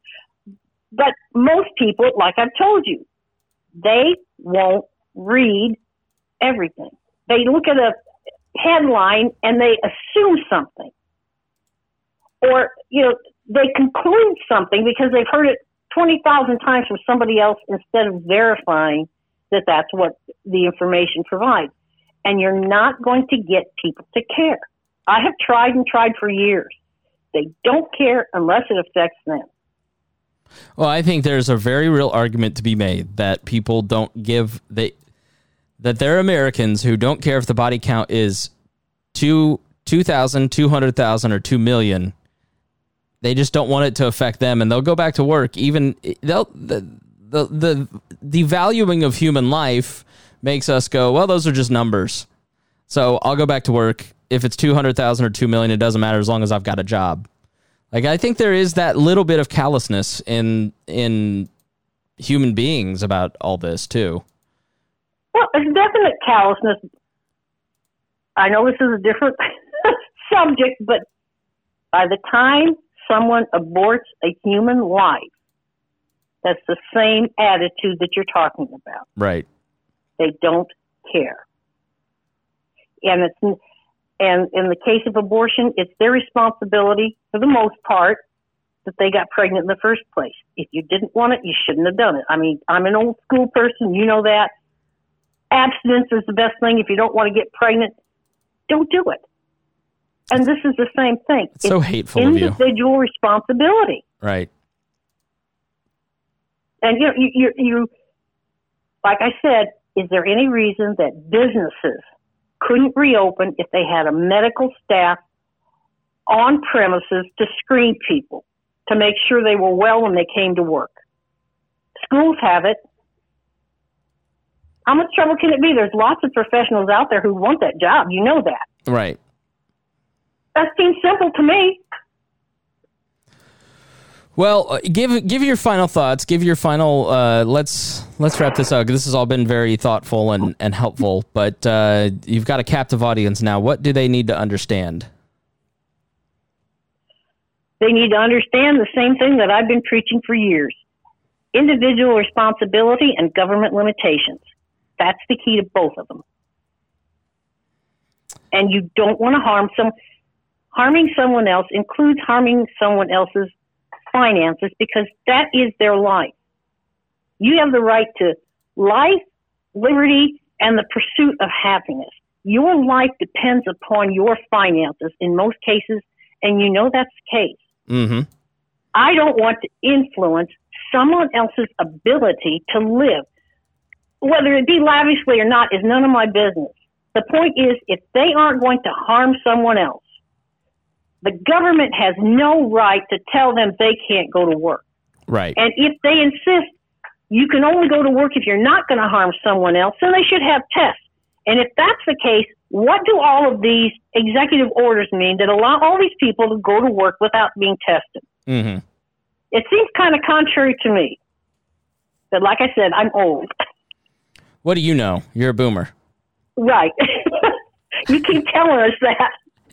but most people, like I've told you, they won't read everything. They look at a headline and they assume something, or you know they conclude something because they've heard it twenty thousand times from somebody else instead of verifying that that's what the information provides. And you're not going to get people to care. I have tried and tried for years. They don't care unless it affects them. Well, I think there's a very real argument to be made that people don't give they that there are Americans who don't care if the body count is two, two thousand, two hundred thousand, or two million. They just don't want it to affect them, and they'll go back to work. Even they'll the the the, the valuing of human life makes us go, well, those are just numbers. So I'll go back to work. If it's two hundred thousand or two million, it doesn't matter as long as I've got a job. Like, I think there is that little bit of callousness in in human beings about all this too. Well, there's definite callousness. I know this is a different subject, but by the time someone aborts a human life, that's the same attitude that you're talking about. Right. They don't care. And it's and in the case of abortion, it's their responsibility for the most part that they got pregnant in the first place. If you didn't want it, you shouldn't have done it. I mean, I'm an old school person, you know that. Abstinence is the best thing. If you don't want to get pregnant, don't do it. And this is the same thing. It's so hateful of you. Individual responsibility. Right. And you, you, you, you, like I said, is there any reason that businesses couldn't reopen if they had a medical staff on premises to screen people, to make sure they were well when they came to work. Schools have it. How much trouble can it be? There's lots of professionals out there who want that job. You know that. Right. That seems simple to me. Well, uh, give give your final thoughts. Give your final. Uh, let's let's wrap this up. This has all been very thoughtful and, and helpful. But uh, you've got a captive audience now. What do they need to understand? They need to understand the same thing that I've been preaching for years: individual responsibility and government limitations. That's the key to both of them. And you don't want to harm some. Harming someone else includes harming someone else's finances, because that is their life. You have the right to life, liberty, and the pursuit of happiness. Your life depends upon your finances in most cases, and you know that's the case. Mm-hmm. I don't want to influence someone else's ability to live. Whether it be lavishly or not is none of my business. The point is, if they aren't going to harm someone else, the government has no right to tell them they can't go to work. Right. And if they insist you can only go to work if you're not going to harm someone else, then they should have tests. And if that's the case, what do all of these executive orders mean that allow all these people to go to work without being tested? Mm-hmm. It seems kind of contrary to me. But like I said, I'm old. What do you know? You're a boomer. Right. You keep telling us that.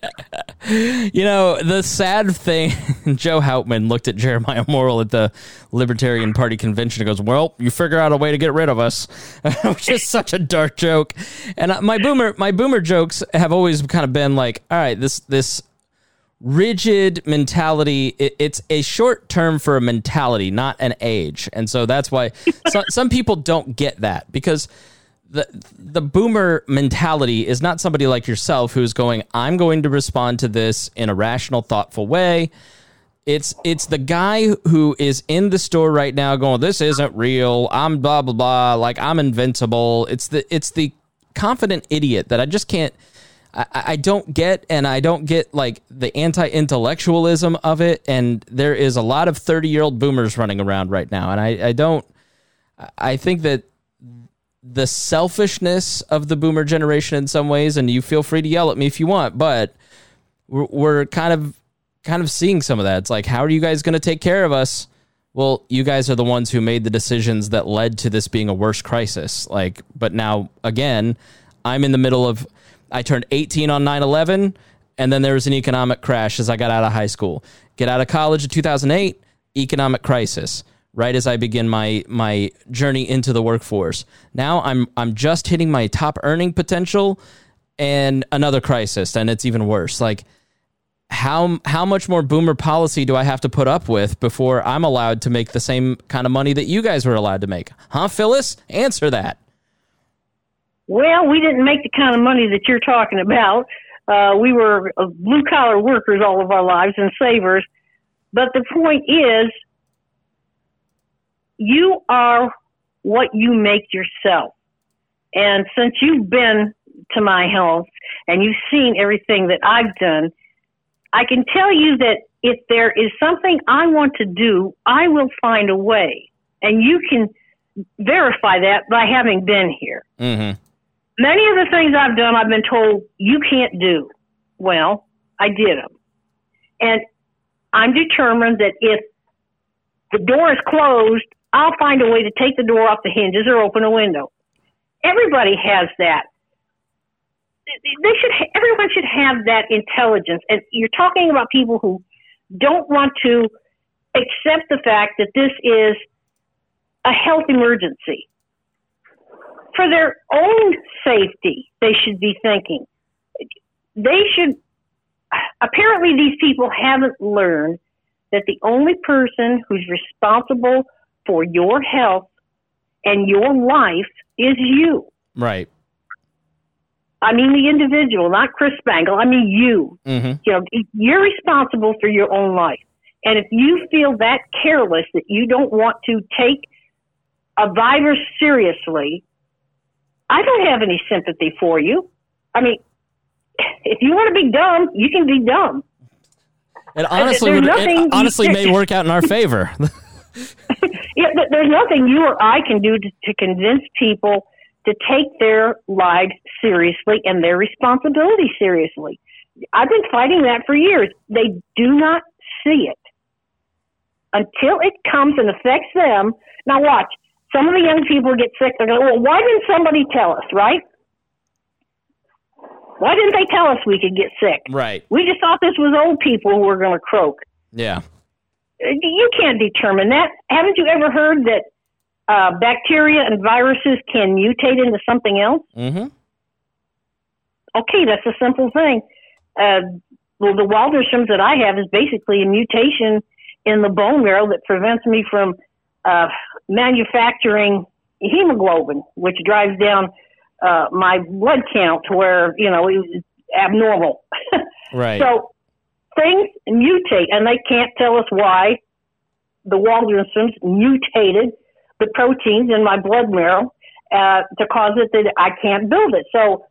You know, the sad thing, Joe Houtman looked at Jeremiah Morrill at the Libertarian Party convention and goes, well, you figure out a way to get rid of us, which is such a dark joke. And my boomer my boomer jokes have always kind of been like, all right, this this rigid mentality, it, it's a short term for a mentality, not an age. And so that's why so, some people don't get that, because The the boomer mentality is not somebody like yourself who's going, I'm going to respond to this in a rational, thoughtful way. It's it's the guy who is in the store right now going, this isn't real. I'm blah, blah, blah. Like, I'm invincible. It's the it's the confident idiot that I just can't, I, I don't get, and I don't get, like, the anti-intellectualism of it. And there is a lot of thirty-year-old boomers running around right now. And I, I don't, I think that the selfishness of the boomer generation in some ways, and you feel free to yell at me if you want, but we're, we're kind of kind of seeing some of that. It's like, how are you guys going to take care of us? Well, you guys are the ones who made the decisions that led to this being a worse crisis. Like, but now, again, I'm in the middle of, I turned eighteen on nine eleven, and then there was an economic crash as I got out of high school. Get out of college in two thousand eight, economic crisis. Right as I begin my my journey into the workforce. Now I'm I'm just hitting my top earning potential, and another crisis, and it's even worse. Like, how how much more boomer policy do I have to put up with before I'm allowed to make the same kind of money that you guys were allowed to make? Huh, Phyllis? Answer that. Well, we didn't make the kind of money that you're talking about. Uh, we were blue collar workers all of our lives and savers. But the point is, you are what you make yourself. And since you've been to my house and you've seen everything that I've done, I can tell you that if there is something I want to do, I will find a way. And you can verify that by having been here. Mm-hmm. Many of the things I've done, I've been told, you can't do. Well, I did them. And I'm determined that if the door is closed, I'll find a way to take the door off the hinges or open a window. Everybody has that. They should. Everyone should have that intelligence. And you're talking about people who don't want to accept the fact that this is a health emergency. For their own safety, they should be thinking. They should. Apparently, these people haven't learned that the only person who's responsible for your health and your life is you. Right. I mean the individual, not Chris Spangle. I mean you. Mm-hmm. You know, you're responsible for your own life. And if you feel that careless that you don't want to take a virus seriously, I don't have any sympathy for you. I mean, if you want to be dumb, you can be dumb. It honestly, would, it honestly may work out in our favor. Yeah, there's nothing you or I can do to, to convince people to take their lives seriously and their responsibility seriously. I've been fighting that for years. They do not see it until it comes and affects them. Now watch, some of the young people get sick. They're going, well, why didn't somebody tell us, right? Why didn't they tell us we could get sick? Right. We just thought this was old people who were going to croak. Yeah. You can't determine that. Haven't you ever heard that uh, bacteria and viruses can mutate into something else? Mm-hmm. Okay, that's a simple thing. Uh, well, the Waldenstrom's that I have is basically a mutation in the bone marrow that prevents me from uh, manufacturing hemoglobin, which drives down uh, my blood count to where, you know, it's abnormal. Right. So things mutate, and they can't tell us why the Waldenstrom's mutated the proteins in my blood marrow uh, to cause it that I can't build it. So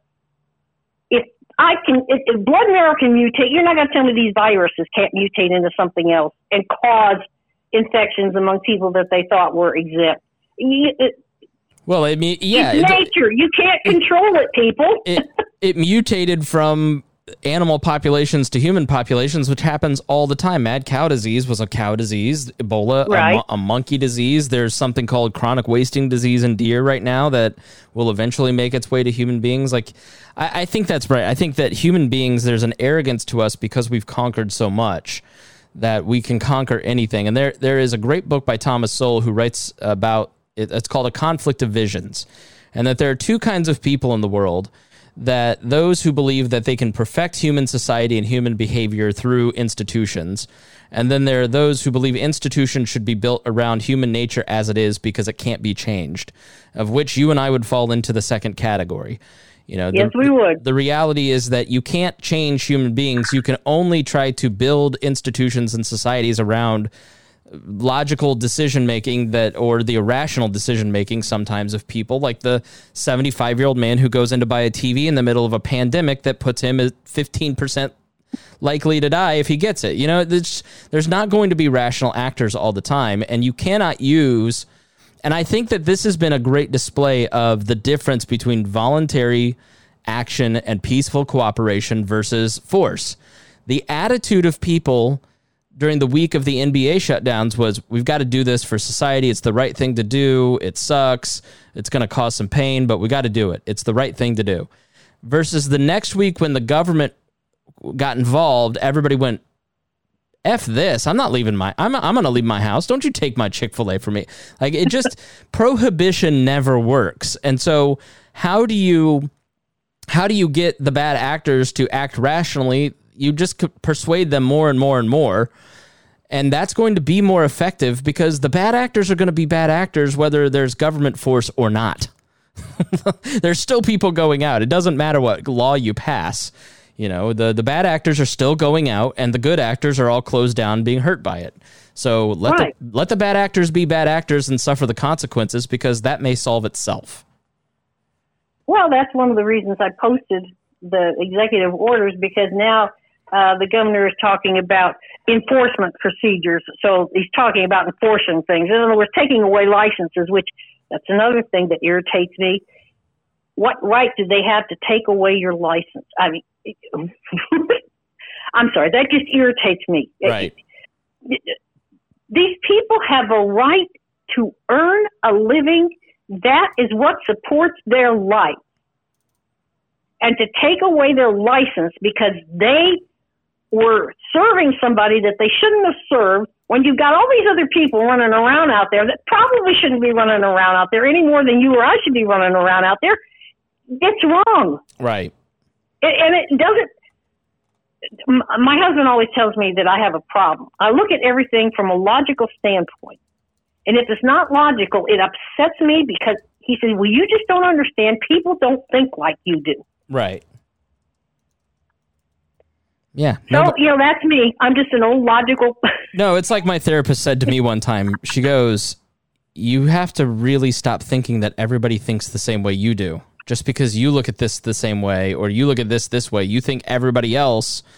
if I can, if, if blood marrow can mutate, you're not going to tell me these viruses can't mutate into something else and cause infections among people that they thought were exempt. You, it, well, I mean, yeah, it's nature. It, you can't control it, people. It, it mutated from animal populations to human populations, which happens all the time. Mad cow disease was a cow disease. Ebola, right. a, a monkey disease. There's something called chronic wasting disease in deer right now that will eventually make its way to human beings. Like, I, I think that's right. I think that human beings, there's an arrogance to us because we've conquered so much that we can conquer anything. And there, there is a great book by Thomas Sowell who writes about it. It's called A Conflict of Visions, and that there are two kinds of people in the world. That those who believe that they can perfect human society and human behavior through institutions, and then there are those who believe institutions should be built around human nature as it is because it can't be changed, of which you and I would fall into the second category. You know, yes, the, we would. The reality is that you can't change human beings. You can only try to build institutions and societies around logical decision making that, or the irrational decision making sometimes of people, like the seventy-five year old man who goes in to buy a T V in the middle of a pandemic that puts him at fifteen percent likely to die if he gets it. You know, there's, there's not going to be rational actors all the time, and you cannot use, and I think that this has been a great display of the difference between voluntary action and peaceful cooperation versus force. The attitude of people during the week of the N B A shutdowns was, we've got to do this for society. It's the right thing to do. It sucks. It's going to cause some pain, but we got to do it. It's the right thing to do. Versus the next week when the government got involved, everybody went, F this. I'm not leaving my, I'm, I'm going to leave my house. Don't you take my Chick-fil-A from me. Like, it just, prohibition never works. And so how do you, how do you get the bad actors to act rationally? You just persuade them more and more and more. And that's going to be more effective because the bad actors are going to be bad actors whether there's government force or not. There's still people going out. It doesn't matter what law you pass. You know, the, the bad actors are still going out and the good actors are all closed down being hurt by it. So let right. the let the bad actors be bad actors and suffer the consequences because that may solve itself. Well, that's one of the reasons I posted the executive orders, because now Uh, the governor is talking about enforcement procedures. So he's talking about enforcing things. In other words, taking away licenses, which that's another thing that irritates me. What right do they have to take away your license? I mean, I'm sorry, that just irritates me. Right. These people have a right to earn a living. That is what supports their life. And to take away their license because they were serving somebody that they shouldn't have served, when you've got all these other people running around out there that probably shouldn't be running around out there any more than you or I should be running around out there, it's wrong. Right. It, and it doesn't, my husband always tells me that I have a problem. I look at everything from a logical standpoint. And if it's not logical, it upsets me because he says, well, you just don't understand. People don't think like you do. Right. Yeah. So, no, you know, that's me. I'm just an old logical. No, it's like my therapist said to me one time. She goes, you have to really stop thinking that everybody thinks the same way you do. Just because you look at this the same way or you look at this this way, you think everybody else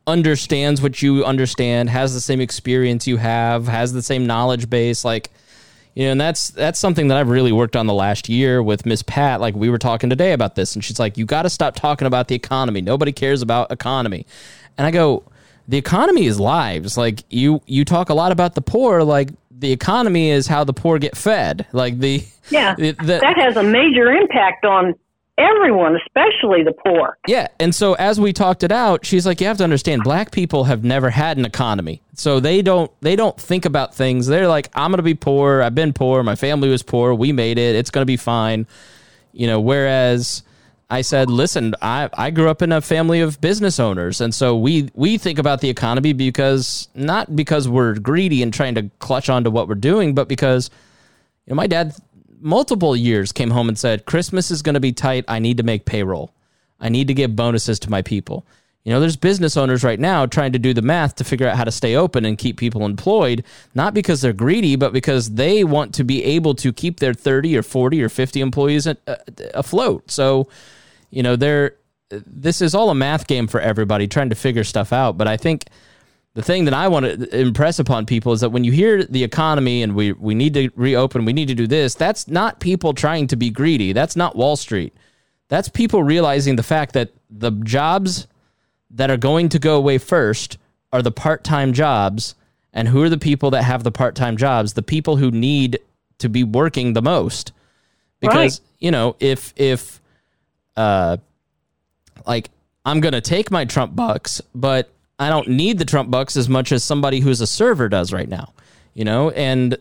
understands what you understand, has the same experience you have, has the same knowledge base, like, you know, and that's that's something that I've really worked on the last year with Miss Pat. Like, we were talking today about this, and she's like, you got to stop talking about the economy. Nobody cares about economy. And I go, the economy is lives. Like, you you talk a lot about the poor, like, the economy is how the poor get fed. Like, the yeah, the, the, that has a major impact on everyone, especially the poor. Yeah, and so as we talked it out, she's like, you have to understand, black people have never had an economy. So they don't they don't think about things. They're like, I'm going to be poor. I've been poor. My family was poor. We made it. It's going to be fine. You know, whereas I said, listen, I, I grew up in a family of business owners. And so we, we think about the economy because, not because we're greedy and trying to clutch onto what we're doing, but because, you know, my dad multiple years came home and said, Christmas is going to be tight. I need to make payroll. I need to give bonuses to my people. You know, there's business owners right now trying to do the math to figure out how to stay open and keep people employed, not because they're greedy, but because they want to be able to keep their thirty or forty or fifty employees afloat. So, you know, they're, this is all a math game for everybody trying to figure stuff out. But I think the thing that I want to impress upon people is that when you hear the economy and we, we need to reopen, we need to do this, that's not people trying to be greedy. That's not Wall Street. That's people realizing the fact that the jobs that are going to go away first are the part-time jobs. And who are the people that have the part-time jobs? The people who need to be working the most. Because, right. you know, if, if, uh, like, I'm going to take my Trump bucks, but I don't need the Trump bucks as much as somebody who's a server does right now, you know, and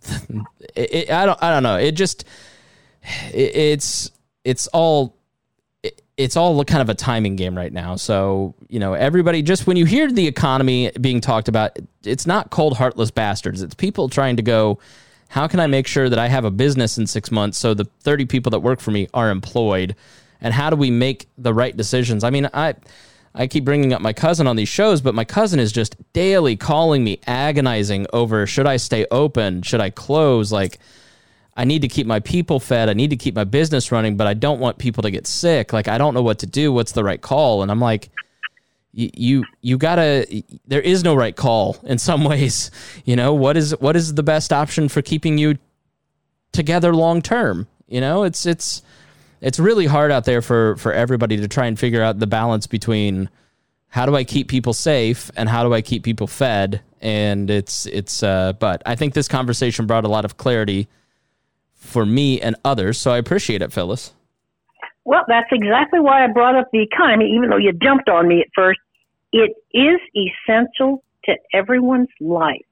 it, it, I don't, I don't know. It just, it, it's, it's all, it, it's all kind of a timing game right now. So, you know, everybody, just when you hear the economy being talked about, it's not cold, heartless bastards. It's people trying to go, how can I make sure that I have a business in six months so the thirty people that work for me are employed? And how do we make the right decisions? I mean, I, I keep bringing up my cousin on these shows, but my cousin is just daily calling me, agonizing over, should I stay open? Should I close? Like, I need to keep my people fed. I need to keep my business running, but I don't want people to get sick. Like, I don't know what to do. What's the right call? And I'm like, you, you, you gotta, there is no right call in some ways. You know, what is, what is the best option for keeping you together long-term? You know, it's, it's, It's really hard out there for, for everybody to try and figure out the balance between how do I keep people safe and how do I keep people fed. And it's, it's, uh, but I think this conversation brought a lot of clarity for me and others. So I appreciate it, Phyllis. Well, that's exactly why I brought up the economy, even though you jumped on me at first. It is essential to everyone's life.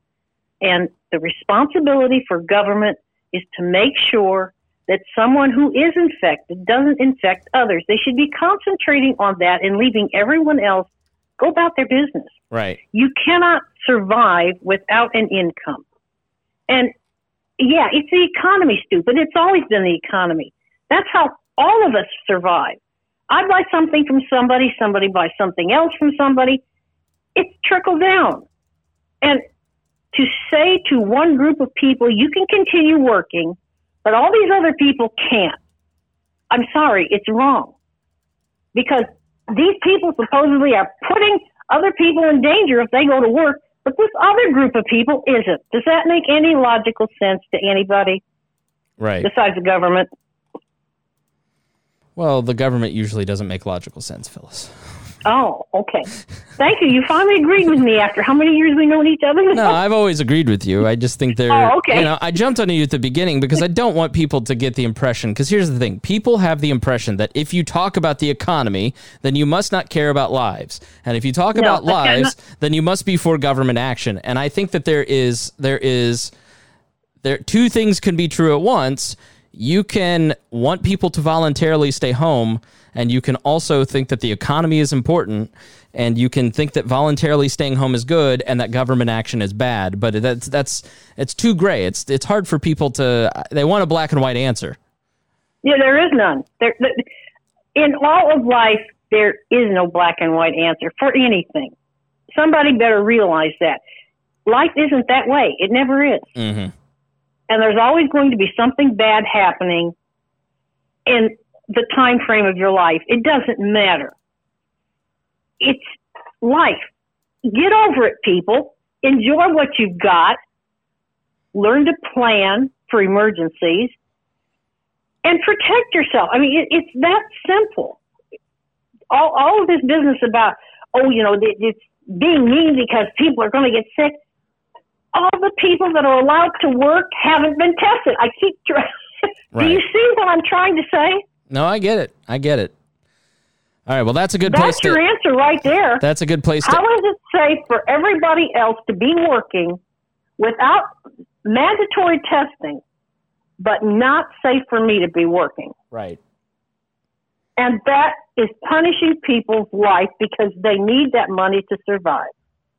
And the responsibility for government is to make sure that someone who is infected doesn't infect others. They should be concentrating on that and leaving everyone else go about their business. Right. You cannot survive without an income. And yeah, it's the economy, stupid. It's always been the economy. That's how all of us survive. I buy something from somebody, somebody buys something else from somebody. It's trickle down. And to say to one group of people, you can continue working, but all these other people can't. I'm sorry, it's wrong. Because these people supposedly are putting other people in danger if they go to work, but this other group of people isn't. Does that make any logical sense to anybody? Right. Besides the government? Well, the government usually doesn't make logical sense, Phyllis. Oh, okay. Thank you. You finally agreed with me after how many years we known each other? No, I've always agreed with you. I just think they're, oh, okay. you know, I jumped on you at the beginning because I don't want people to get the impression, because here's the thing. People have the impression that if you talk about the economy, then you must not care about lives. And if you talk no, about lives, not- then you must be for government action. And I think that there is, there is, there, two things can be true at once. You can want people to voluntarily stay home, and you can also think that the economy is important, and you can think that voluntarily staying home is good and that government action is bad. But that's that's it's too gray. It's it's hard for people to, they want a black and white answer. Yeah, there is none. There, in all of life, there is no black and white answer for anything. Somebody better realize that. Life isn't that way. It never is. Mm-hmm. And there's always going to be something bad happening in the time frame of your life. It doesn't matter. It's life. Get over it, people. Enjoy what you've got. Learn to plan for emergencies and protect yourself. I mean, it, it's that simple. All, all of this business about, oh, you know, it's being mean because people are going to get sick. All the people that are allowed to work haven't been tested. I keep trying. Right. Do you see what I'm trying to say? No, I get it. I get it. All right, well, that's a good that's place to... That's your answer right there. That's a good place to... How is it safe for everybody else to be working without mandatory testing, but not safe for me to be working? Right. And that is punishing people's life because they need that money to survive.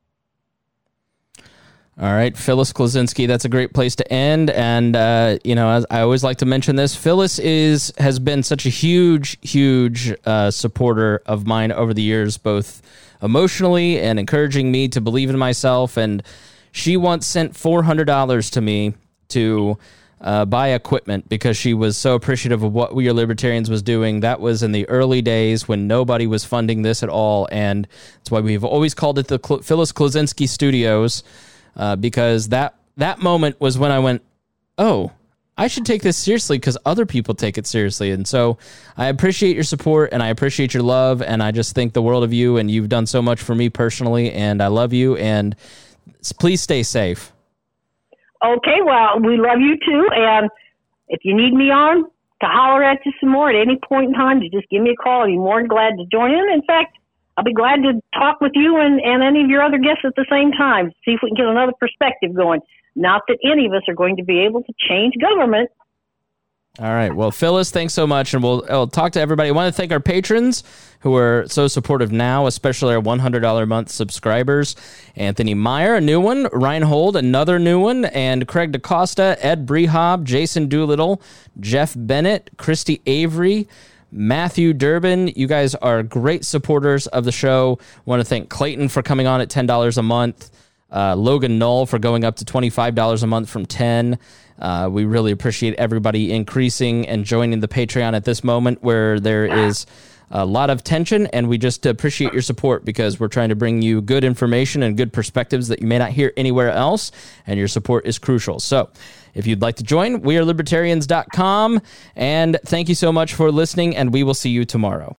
All right, Phyllis Klaczynski, that's a great place to end. And, uh, you know, as I always like to mention this, Phyllis is has been such a huge, huge uh, supporter of mine over the years, both emotionally and encouraging me to believe in myself. And she once sent four hundred dollars to me to uh, buy equipment because she was so appreciative of what We Are Libertarians was doing. That was in the early days when nobody was funding this at all. And that's why we've always called it the Cl- Phyllis Klaczynski Studios. Uh, because that that moment was when I went, oh, I should take this seriously because other people take it seriously. And so I appreciate your support and I appreciate your love. And I just think the world of you, and you've done so much for me personally. And I love you. And please stay safe. Okay, well, we love you too. And if you need me on to holler at you some more at any point in time, you just give me a call. I'll be more than glad to join in. In fact, I'll be glad to talk with you and, and any of your other guests at the same time, see if we can get another perspective going. Not that any of us are going to be able to change government. All right. Well, Phyllis, thanks so much. And we'll, we'll talk to everybody. I want to thank our patrons who are so supportive now, especially our one hundred dollars a month subscribers. Anthony Meyer, a new one. Reinhold, another new one. And Craig DaCosta, Ed Brehob, Jason Doolittle, Jeff Bennett, Christy Avery, Matthew Durbin. You guys are great supporters of the show. Want to thank Clayton for coming on at ten dollars a month. Uh, Logan Null for going up to twenty-five dollars a month from ten dollars. Uh, we really appreciate everybody increasing and joining the Patreon at this moment where there is a lot of tension, and we just appreciate your support because we're trying to bring you good information and good perspectives that you may not hear anywhere else, and your support is crucial. So if you'd like to join, we are libertarians dot com, and thank you so much for listening, and we will see you tomorrow.